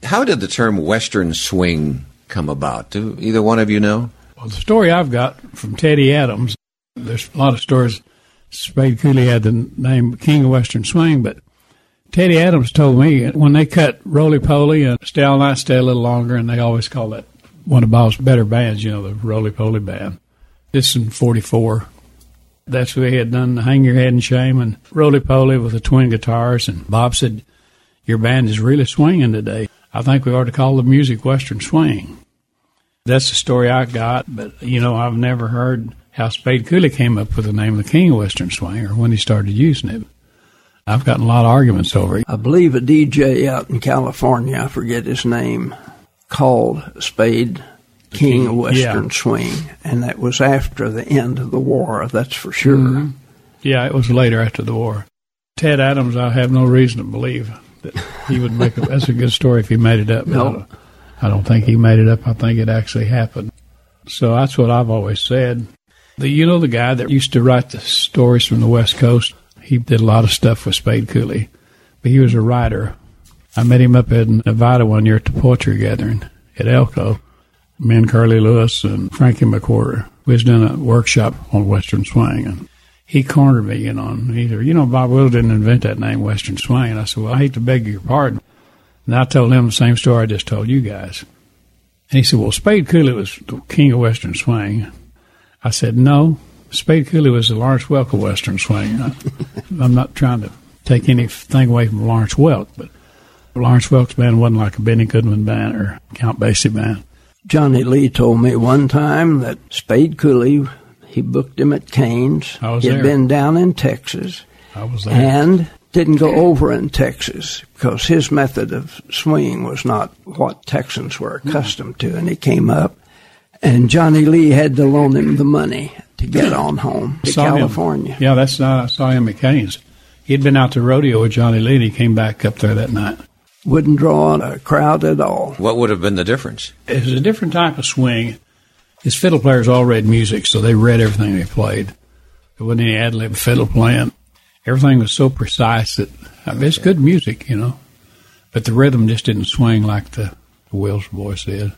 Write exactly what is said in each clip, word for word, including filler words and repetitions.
how did the term Western swing come about? Do either one of you know? Well, the story I've got from Teddy Adams, there's a lot of stories. Spade Cooley had the name King of Western Swing, but Teddy Adams told me when they cut Roly Poly and Stay All Night, Stay a Little Longer, and they always call that one of Bob's better bands, you know, the Roly Poly band. This is in forty-four. That's where he had done Hang Your Head in Shame and Roly Poly with the twin guitars, and Bob said, your band is really swinging today. I think we ought to call the music Western Swing. That's the story I got, but, you know, I've never heard how Spade Cooley came up with the name of the King of Western Swing or when he started using it. I've gotten a lot of arguments over it. I believe a D J out in California, I forget his name, called Spade King of Western yeah. Swing, and that was after the end of the war, that's for sure. Mm-hmm. Yeah, it was later after the war. Ted Adams, I have no reason to believe that he would make a, that's a good story if he made it up. No. I don't, I don't think he made it up. I think it actually happened. So that's what I've always said. The, you know the guy that used to write the stories from the West Coast? He did a lot of stuff with Spade Cooley, but he was a writer. I met him up in Nevada one year at the poetry gathering at Elko. Me and Curly Lewis and Frankie McWhorter. We was doing a workshop on Western Swing, and he cornered me, you know, and he said, you know, Bob Wills didn't invent that name, Western Swing. And I said, well, I hate to beg your pardon. And I told him the same story I just told you guys. And he said, well, Spade Cooley was the king of Western Swing. I said, no, Spade Cooley was the Lawrence Welk of Western Swing. I, I'm not trying to take anything away from Lawrence Welk, but Lawrence Welk's band wasn't like a Benny Goodman band or Count Basie band. Johnny Lee told me one time that Spade Cooley, he booked him at Cain's. I was He'd there. been down in Texas. I was there. And didn't go over in Texas because his method of swinging was not what Texans were accustomed to. And he came up, and Johnny Lee had to loan him the money to get on home to California. Him. Yeah, that's not, I saw him at Cain's. He'd been out to rodeo with Johnny Lee, and he came back up there that night. Wouldn't draw a crowd at all. What would have been the difference? It was a different type of swing. His fiddle players all read music, so they read everything they played. There wasn't any ad-lib fiddle playing. Everything was so precise that, I mean, it's good music, you know. But the rhythm just didn't swing like the, the Wills voice did.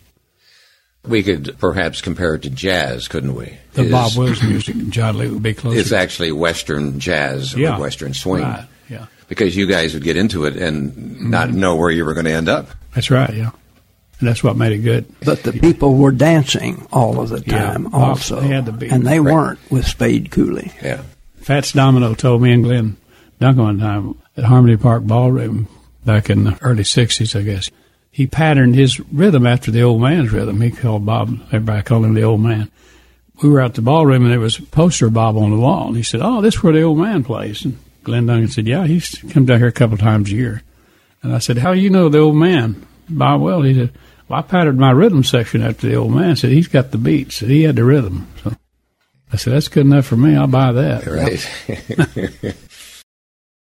We could perhaps compare it to jazz, couldn't we? The Is, Bob Wills music and John Lee would be closer. It's actually Western jazz yeah. or Western swing. Right, yeah. Because you guys would get into it and not mm-hmm. know where you were going to end up. That's right, yeah. And that's what made it good. But the people were dancing all of the time yeah, also. They had to be. And they right. weren't with Spade Cooley. Yeah. Fats Domino told me and Glenn Duncan one time at Harmony Park Ballroom back in the early sixties, I guess. He patterned his rhythm after the old man's rhythm. He called Bob, everybody called him the old man. We were at the ballroom, and there was a poster of Bob on the wall. And he said, oh, this is where the old man plays. And Glenn Duncan said, yeah, he comes down here a couple of times a year. And I said, how do you know the old man, Bob Wells? He said, well, I patterned my rhythm section after the old man. I said, he's got the beats. Said, he had the rhythm. So I said, that's good enough for me. I'll buy that. Right.